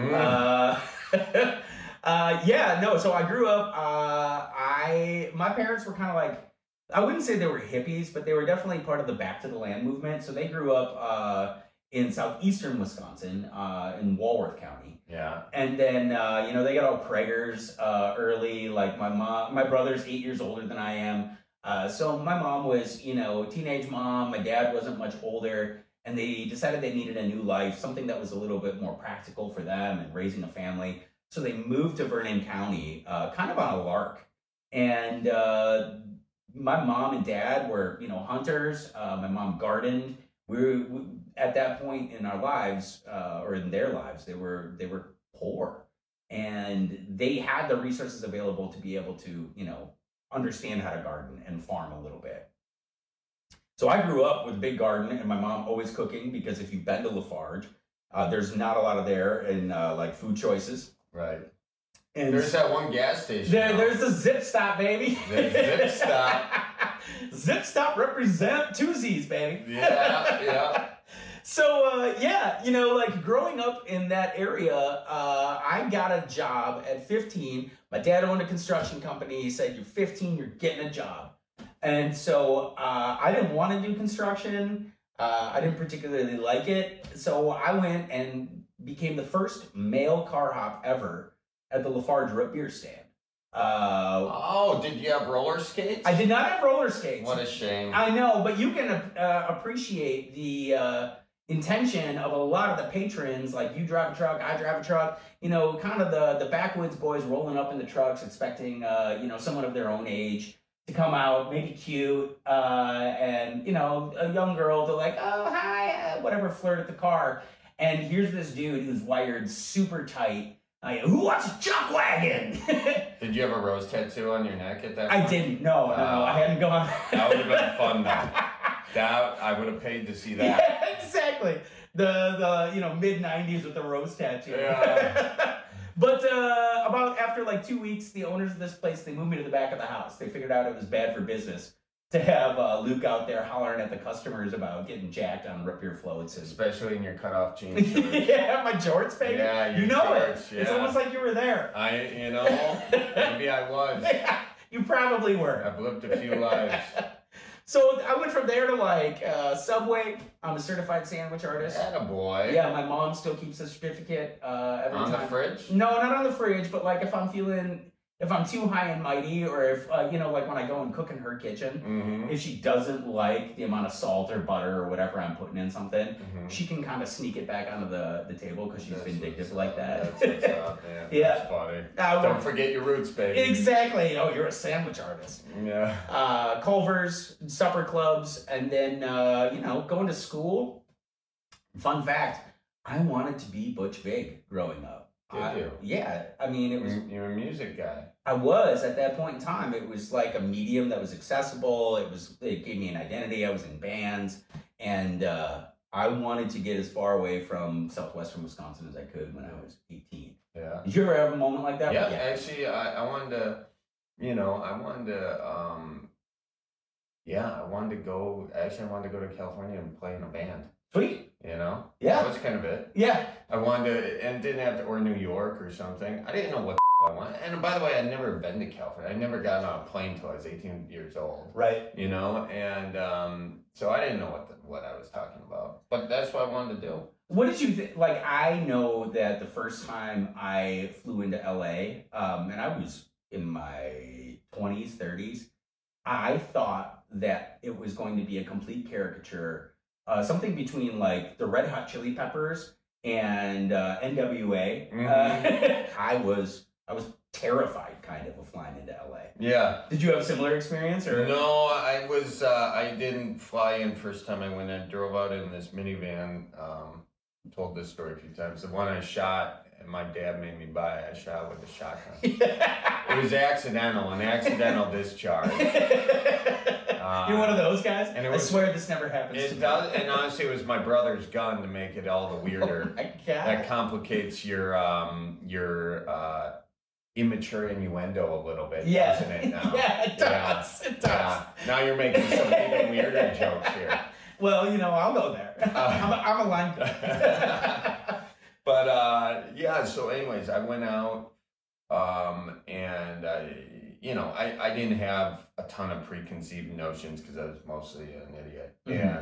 I grew up, my parents were kind of like, I wouldn't say they were hippies, but they were definitely part of the Back to the Land movement. So they grew up in southeastern Wisconsin, in Walworth County. Yeah. And then, they got all preggers early. Like my brother's 8 years older than I am. So my mom was, teenage mom. My dad wasn't much older. And they decided they needed a new life, something that was a little bit more practical for them and raising a family. So they moved to Vernon County, kind of on a lark. And my mom and dad were, hunters. My mom gardened. We at that point in our lives, or in their lives, they were poor. and they had the resources available to be able to, understand how to garden and farm a little bit. So I grew up with a big garden and my mom always cooking, because if you've been to Lafarge, there's not a lot of there in like food choices. Right. And there's that one gas station. There's the Zip Stop, baby. The Zip Stop. Zip Stop represent two Z's, baby. Yeah. So, like growing up in that area, I got a job at 15. My dad owned a construction company. He said, you're 15, you're getting a job. And so I didn't want to do construction. I didn't particularly like it. So I went and became the first male car hop ever at the Lafarge root beer stand. Did you have roller skates? I did not have roller skates. What a shame. I know, but you can appreciate the intention of a lot of the patrons. Like, you drive a truck, I drive a truck, kind of the backwoods boys rolling up in the trucks expecting, someone of their own age to come out, maybe cute, and, a young girl to like, oh, hi, whatever, flirt at the car. And here's this dude who's wired super tight. Who wants a chuck wagon? Did you have a rose tattoo on your neck at that point? I didn't. No, I hadn't gone. That would have been fun, though. I would have paid to see that. Yeah, exactly. The mid 90s with the rose tattoo. Yeah. But about after like 2 weeks, the owners of this place, they moved me to the back of the house. They figured out it was bad for business to have Luke out there hollering at the customers about getting jacked on root beer floats. Especially in your cutoff jeans shorts. Yeah, my jorts, baby. Yeah, you know shorts, it. Yeah. It's almost like you were there. Maybe I was. Yeah, you probably were. I've lived a few lives. So I went from there to like Subway. I'm a certified sandwich artist. Attaboy. Yeah, my mom still keeps a certificate every time. On the fridge? No, not on the fridge, but like if I'm too high and mighty, or if, like when I go and cook in her kitchen, if she doesn't like the amount of salt or butter or whatever I'm putting in something, she can kind of sneak it back onto the table because she's vindictive like that. That's what's up, man. Yeah. That's funny. Don't forget your roots, baby. Exactly. Oh, you're a sandwich artist. Yeah. Culver's, supper clubs, and then, going to school. Fun fact, I wanted to be Butch Vig growing up. Did you? Yeah, I mean, it was. You're a music guy. I was at that point in time. It was like a medium that was accessible. It gave me an identity. I was in bands, and I wanted to get as far away from southwestern Wisconsin as I could when I was 18. Yeah. Did you ever have a moment like that? Yeah, actually, I wanted to. I wanted to go. Actually, I wanted to go to California and play in a band. Sweet. Yeah. That was kind of it. Yeah. I wanted to, and didn't have to, or New York or something. I didn't know what I wanted. And by the way, I'd never been to California. I'd never gotten on a plane until I was 18 years old. Right. And so I didn't know what I was talking about. But that's what I wanted to do. What did you think? Like, I know that the first time I flew into LA, and I was in my 20s, 30s, I thought that it was going to be a complete caricature. Something between like the Red Hot Chili Peppers and NWA. I was terrified kind of flying into LA. Yeah. Did you have a similar experience? Or No, I was. I didn't fly in first time I went. I drove out in this minivan. Told this story a few times. The one I shot, and my dad made me buy. I shot with a shotgun. It was an accidental discharge. You're one of those guys? And I swear this never happens to me. And honestly, it was my brother's gun to make it all the weirder. Oh my God. That complicates your immature innuendo a little bit, doesn't it? Now? Yeah, it does. It does. Yeah. Now you're making some even weirder jokes here. Well, I'll go there. I'm a line But so anyways, I went out and I didn't have a ton of preconceived notions because I was mostly an idiot.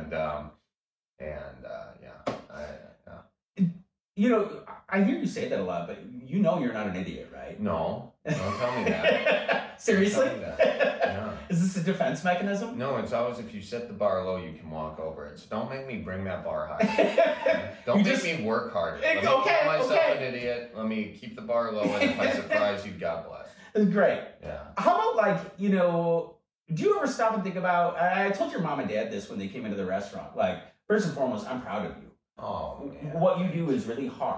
I hear you say that a lot, but you're not an idiot, right? No, don't tell me that. Seriously? Don't tell me that. Yeah. Is this a defense mechanism? No, it's always if you set the bar low, you can walk over it. So don't make me bring that bar high. Don't make me work harder. Let me call myself an idiot. Let me keep the bar low, and if I surprise you, God bless. Great. Yeah. How about do you ever stop and think about, I told your mom and dad this when they came into the restaurant, like, first and foremost, I'm proud of you. Oh, man. What you do is really hard.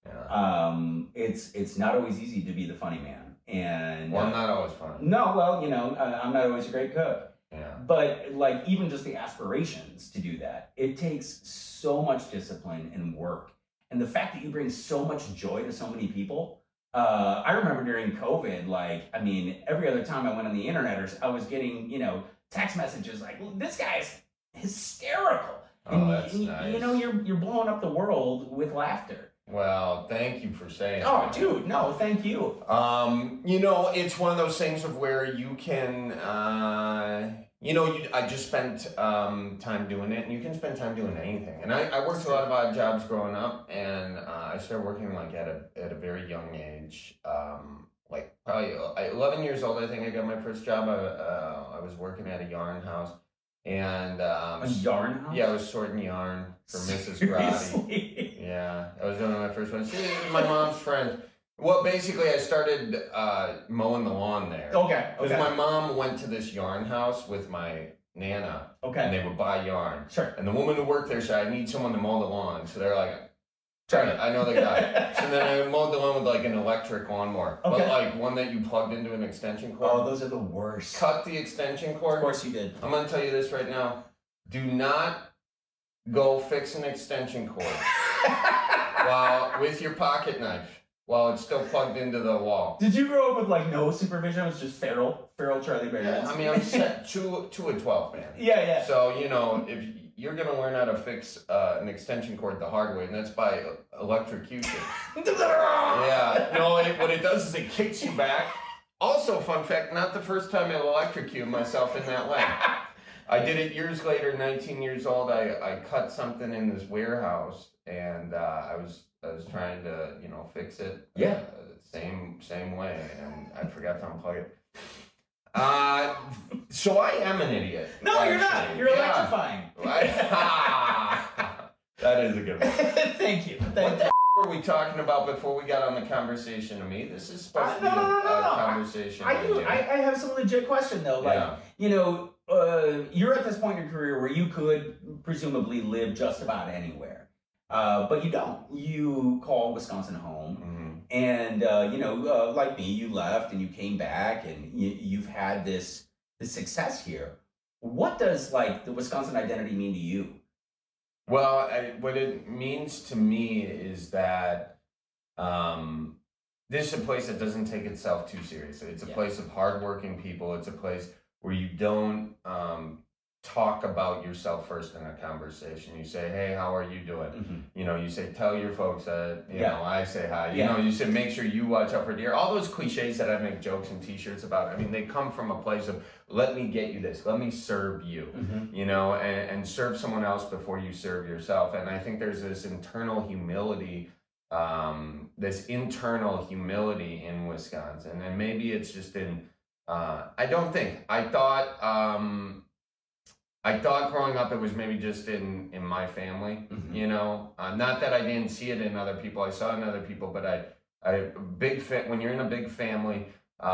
It's not always easy to be the funny man. And well, I'm not always funny. No, well, you know, I'm not always a great cook. Yeah. But like even just the aspirations to do that, it takes so much discipline and work. And the fact that you bring so much joy to so many people. I remember during COVID, like, I mean, every other time I went on the internet, or I was getting, you know, text messages like, well, this guy's hysterical. Oh, that's nice. You know, you're blowing up the world with laughter. Well, thank you for saying Oh, that. dude, no, thank you. You know, it's one of those things of where you can, you know, I just spent time doing it, and you can spend time doing anything. And I worked a lot of odd jobs growing up, and I started working like at a very young age. Like probably 11 years old, I think I got my first job. I was working at a yarn house. And a yarn house? Yeah, I was sorting yarn for Mrs. Grotti. Yeah, I was doing my first one. She was my mom's friend. Well, basically, I started mowing the lawn there. Okay. Because my mom went to this yarn house with my Nana. Okay. And they would buy yarn. Sure. And the woman who worked there said, I need someone to mow the lawn. So they're like, I know the guy. So then I mowed the lawn with like an electric lawnmower. Okay. But like one that you plugged into an extension cord. Oh, those are the worst. Cut the extension cord. Of course you did. I'm going to tell you this right now. Do not go fix an extension cord with your pocket knife while it's still plugged into the wall. Did you grow up with like no supervision? It was just feral Charlie Bear. Yeah, I mean, I'm set to a 12, man. Yeah. So, you know, if you're going to learn how to fix an extension cord the hard way, and that's by electrocution. Yeah. No, what it does is it kicks you back. Also, fun fact, not the first time I electrocuted myself in that way. I did it years later, 19 years old. I cut something in this warehouse, and I was trying to, you know, fix it. Yeah. Same way, and I forgot to unplug it. So I am an idiot. No, actually. You're not. You're electrifying. That is a good one. Thank you. What the were we talking about before we got on the conversation to me? This is supposed to be a conversation. I have some legit question though. Like, you know, you're at this point in your career where you could presumably live just about anywhere. But you don't. You call Wisconsin home. Mm-hmm. And, you know, like me, you left and you came back and you've had this success here. What does, like, the Wisconsin identity mean to you? Well, what it means to me is that this is a place that doesn't take itself too seriously. It's a place of hardworking people. It's a place where you don't talk about yourself first in a conversation. You say, hey, how are you doing? Mm-hmm. You know, you say, tell your folks that, you know, I say hi. You know, you say, make sure you watch out for deer. All those cliches that I make jokes and t-shirts about, I mean, they come from a place of, let me get you this. Let me serve you, you know, and serve someone else before you serve yourself. And I think there's this internal humility in Wisconsin. And maybe it's just in, I thought growing up it was maybe just in my family, you know, not that I didn't see it in other people. I saw it in other people, but when you're in a big family,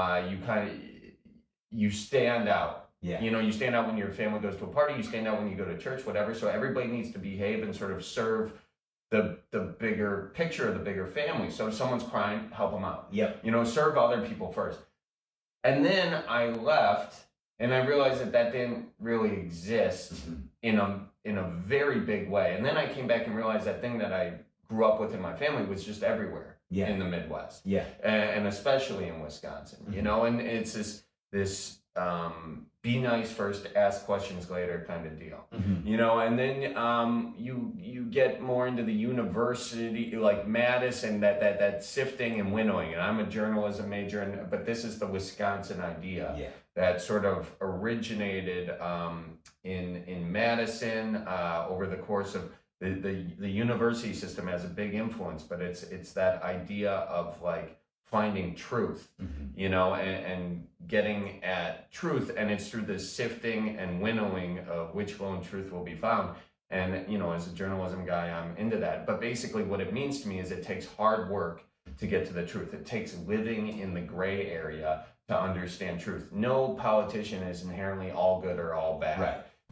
you stand out. Yeah. You know, you stand out when your family goes to a party, you stand out when you go to church, whatever. So everybody needs to behave and sort of serve the bigger picture of the bigger family. So if someone's crying, help them out. Yep. You know, serve other people first. And then I left. And I realized that didn't really exist in a very big way. And then I came back and realized that thing that I grew up with in my family was just everywhere in the Midwest. Yeah. And especially in Wisconsin, you know, and it's this be nice first, ask questions later kind of deal, you know, and then you get more into the university, like Madison, that sifting and winnowing. And I'm a journalism major, but this is the Wisconsin idea. Yeah. That sort of originated in Madison over the course of the university system has a big influence, but it's that idea of like finding truth, you know, and getting at truth, and it's through this sifting and winnowing of which lone truth will be found. And you know, as a journalism guy, I'm into that. But basically, what it means to me is it takes hard work to get to the truth. It takes living in the gray area to understand truth. No politician is inherently all good or all bad. Right.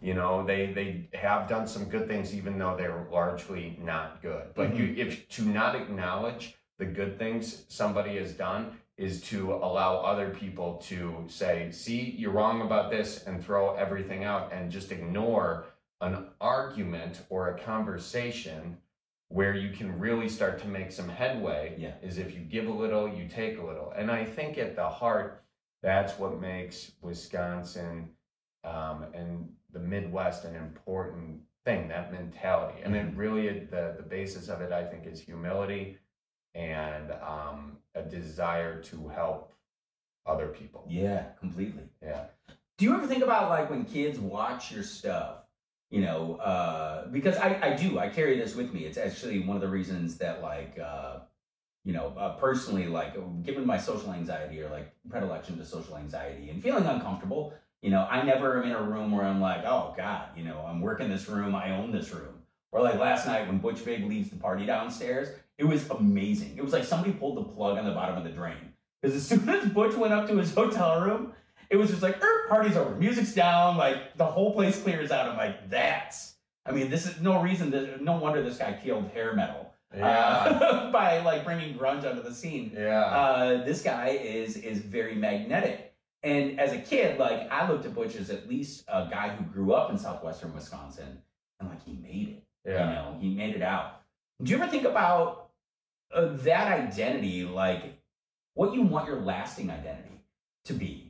You know, they have done some good things, even though they're largely not good. But if to not acknowledge the good things somebody has done is to allow other people to say, see, you're wrong about this, and throw everything out and just ignore an argument or a conversation where you can really start to make some headway, is if you give a little, you take a little. And I think at the heart, that's what makes Wisconsin and the Midwest an important thing, that mentality. And it really, the basis of it, I think, is humility and a desire to help other people. Yeah, completely. Yeah. Do you ever think about, like, when kids watch your stuff, you know, because I carry this with me. It's actually one of the reasons that, like, you know, personally, like, given my social anxiety or like predilection to social anxiety and feeling uncomfortable, you know, I never am in a room where I'm like, oh God, you know, I'm working this room, I own this room. Or like last night when Butch Vig leaves the party downstairs, it was amazing. It was like somebody pulled the plug on the bottom of the drain. Because as soon as Butch went up to his hotel room, it was just like, party's over, music's down, like the whole place clears out. I'm like, this is no reason, no wonder this guy killed hair metal. By like bringing grunge onto the scene. This guy is very magnetic. And as a kid, like, I looked at Butch as at least a guy who grew up in southwestern Wisconsin, and like, he made it. You know, he made it out. Do you ever think about that identity, like what you want your lasting identity to be?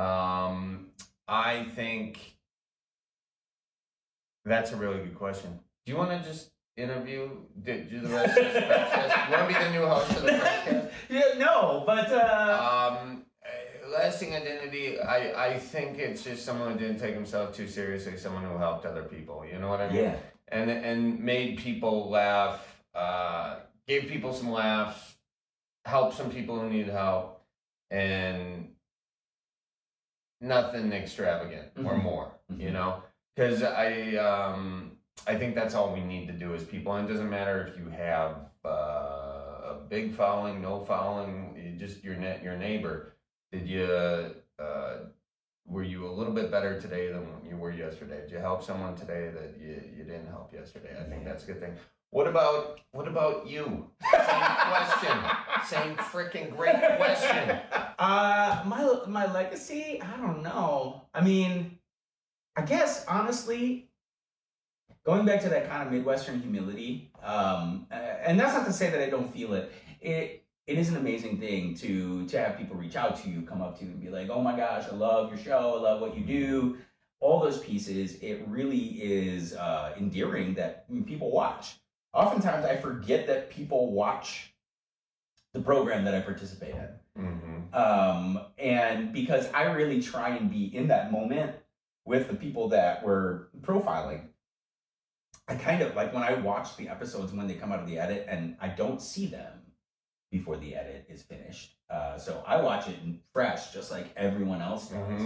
I think that's a really good question. Do you want to just interview, do the rest of the podcast? You want to be the new host of the podcast? No, but lasting identity, I think it's just someone who didn't take himself too seriously, someone who helped other people. You know what I mean? Yeah. And made people laugh, gave people some laughs, helped some people who need help, and nothing extravagant or more. You know, because I think that's all we need to do as people. And it doesn't matter if you have a big following, no following, just your neighbor. Did you were you a little bit better today than you were yesterday? Did you help someone today that you didn't help yesterday? I think that's a good thing. What about you? Same question. Same freaking great question. My legacy, I don't know. I mean, I guess honestly, going back to that kind of Midwestern humility, and that's not to say that I don't feel it. It is an amazing thing to have people reach out to you, come up to you and be like, oh my gosh, I love your show, I love what you do. All those pieces, it really is endearing that people watch. Oftentimes I forget that people watch the program that I participate in. And because I really try and be in that moment with the people that we're profiling, I kind of, like when I watch the episodes when they come out of the edit and I don't see them before the edit is finished. So I watch it in fresh, just like everyone else does.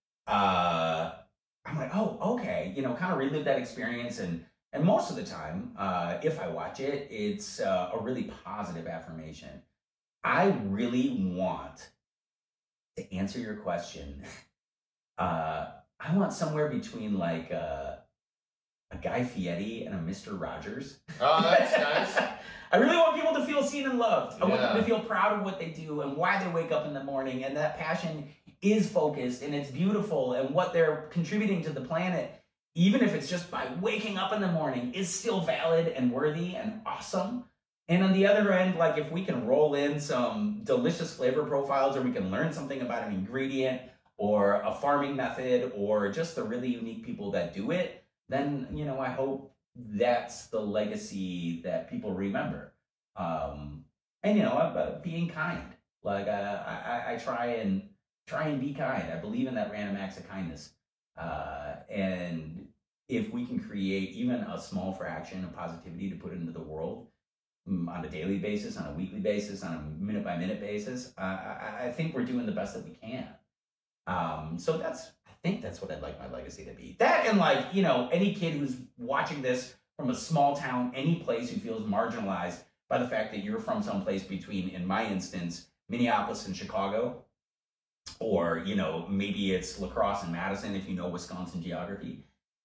I'm like, oh, okay, you know, kind of relive that experience. And most of the time, if I watch it, it's a really positive affirmation. I really want to answer your question. I want somewhere between like a Guy Fieri and a Mr. Rogers. Oh, that's nice. I really want people to feel seen and loved. I want them to feel proud of what they do and why they wake up in the morning, and that passion is focused and it's beautiful, and what they're contributing to the planet, even if it's just by waking up in the morning, is still valid and worthy and awesome. And on the other end, like if we can roll in some delicious flavor profiles, or we can learn something about an ingredient or a farming method or just the really unique people that do it, then, you know, I hope that's the legacy that people remember. And, you know, being kind. Like, I try and be kind. I believe in that random acts of kindness. And if we can create even a small fraction of positivity to put into the world on a daily basis, on a weekly basis, on a minute-by-minute basis, I think we're doing the best that we can. So I think that's what I'd like my legacy to be. That, and like, you know, any kid who's watching this from a small town, any place, who feels marginalized by the fact that you're from someplace between, in my instance, Minneapolis and Chicago, or, you know, maybe it's La Crosse and Madison if you know Wisconsin geography.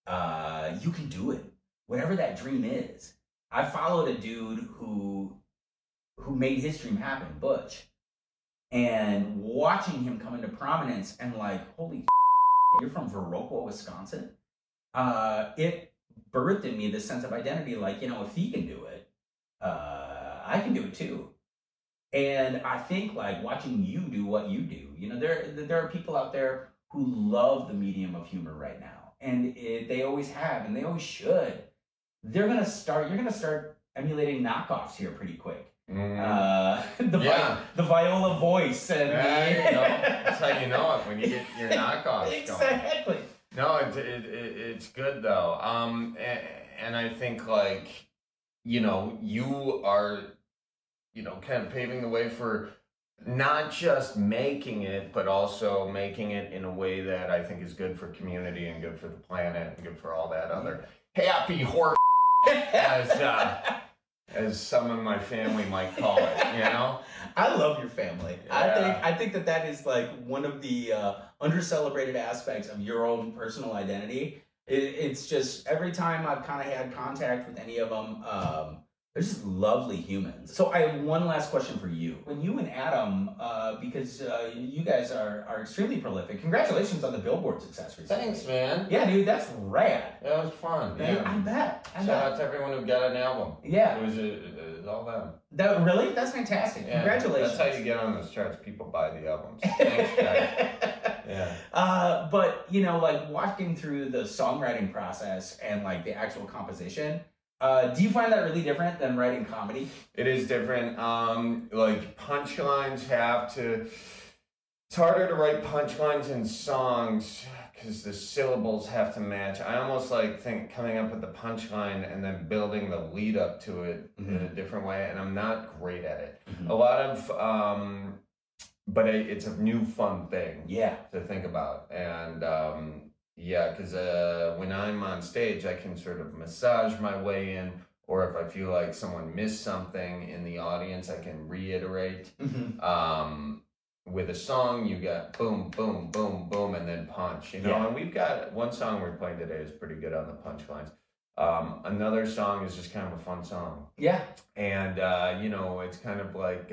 you can do it. Whatever that dream is. I followed a dude who made his dream happen, Butch. And watching him come into prominence and like, holy you're from Viroqua, Wisconsin. It birthed in me this sense of identity, like, if he can do it, I can do it too. And I think like watching you do what you do, there are people out there who love the medium of humor right now. And they always have, and they always should. You're going to start emulating knockoffs here pretty quick. The viola voice and that's how you know it when you get your knockoffs exactly. Going. No, it's good though. And I think like you are kind of paving the way for not just making it, but also making it in a way that I think is good for community and good for the planet and good for all that other happy horse as some of my family might call it, I love your family. Yeah. I think that is like one of the under-celebrated aspects of your own personal identity. It's just every time I've kind of had contact with any of them, they're just lovely humans. So I have one last question for you. When you and Adam, because you guys are extremely prolific, congratulations on the Billboard success recently. Thanks, man. Yeah, dude, that's rad. Yeah, it was fun. Yeah. I bet. Shout out to everyone who got an album. Yeah. It was all them. Really? That's fantastic. Yeah, congratulations. That's how you get on those charts. People buy the albums. Thanks, guys. Yeah. But, like walking through the songwriting process and like the actual composition, do you find that really different than writing comedy? It is different. Like punchlines have to. It's harder to write punchlines in songs because the syllables have to match. I almost like think coming up with the punchline and then building the lead up to it in a different way, and I'm not great at it. A lot of, but it's a new fun thing. To think about, and because when I'm on stage, I can sort of massage my way in, or if I feel like someone missed something in the audience, I can reiterate. With a song, you got boom, boom, boom, boom, and then punch, And we've got one song we're playing today is pretty good on the punchlines. Another song is just kind of a fun song. Yeah. And, it's kind of like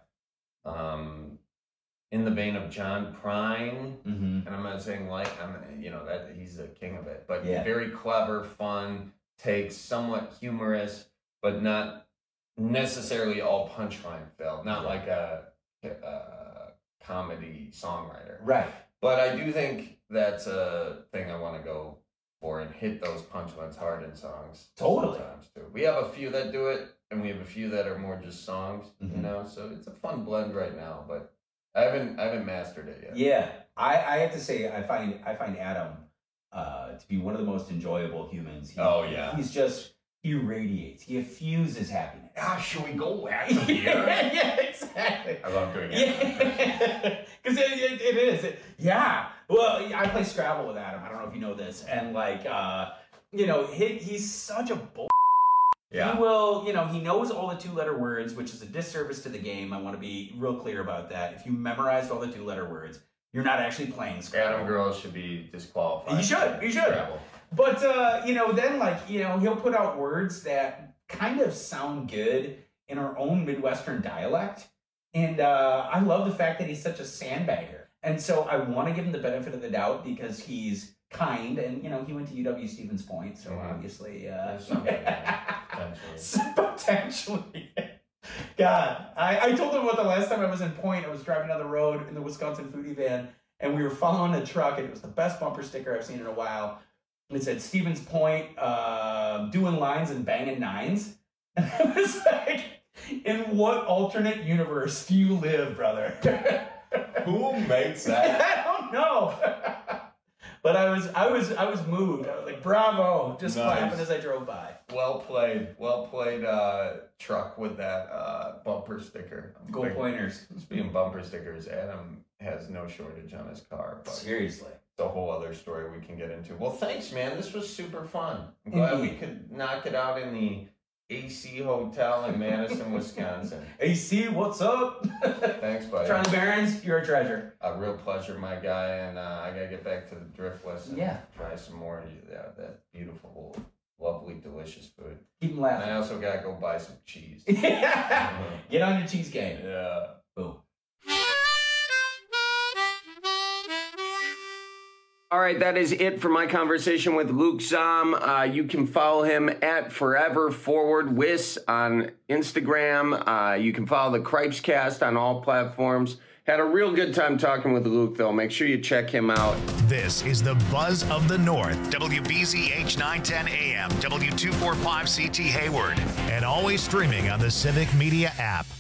in the vein of John Prine. And I'm not saying that he's the king of it, but very clever, fun, takes, somewhat humorous, but not necessarily all punchline filled. Not like a comedy songwriter. Right. But I do think that's a thing I want to go for and hit those punchlines hard in songs. Totally. Sometimes too. We have a few that do it, and we have a few that are more just songs, so it's a fun blend right now, but I haven't mastered it yet. Yeah. I have to say I find Adam to be one of the most enjoyable humans. He radiates. He effuses happiness. Should we go at him here? Yeah, exactly. I love doing it. Because it is. Well, I play Scrabble with Adam. I don't know if you know this. And he's such a bull. Yeah. He will, he knows all the 2-letter words, which is a disservice to the game. I want to be real clear about that. If you memorized all the 2-letter words, you're not actually playing Scrabble. Adam Gross should be disqualified. You should. Scrabble. But, then, he'll put out words that kind of sound good in our own Midwestern dialect. And I love the fact that he's such a sandbagger. And so I want to give him the benefit of the doubt because he's kind. And, he went to UW Stevens Point. So obviously... Potentially. God, I told him about the last time I was in Point. I was driving down the road in the Wisconsin foodie van. And we were following a truck. And it was the best bumper sticker I've seen in a while. It said Stevens Point, doing lines and banging nines. And I was like, in what alternate universe do you live, brother? Who makes that? I don't know. But I was moved. I was like, bravo, just clapping as I drove by. Well played truck with that bumper sticker. Go Pointers. Speaking of bumper stickers, Adam has no shortage on his car. But seriously. It's a whole other story we can get into. Well, thanks, man. This was super fun. I'm glad we could knock it out in the AC Hotel in Madison, Wisconsin. AC, what's up? Thanks, buddy. Charlie Barons, you're a treasure. A real pleasure, my guy, and I gotta get back to the Driftless and try some more of that beautiful, lovely, delicious food. Keep them laughing. And I also gotta go buy some cheese. Get on your cheese game. Yeah. Boom. All right, that is it for my conversation with Luke Zahm. You can follow him at ForeverForwardWis on Instagram. You can follow the Cripescast on all platforms. Had a real good time talking with Luke, though. Make sure you check him out. This is the Buzz of the North, WBZH 910 AM, W245CT Hayward, and always streaming on the Civic Media app.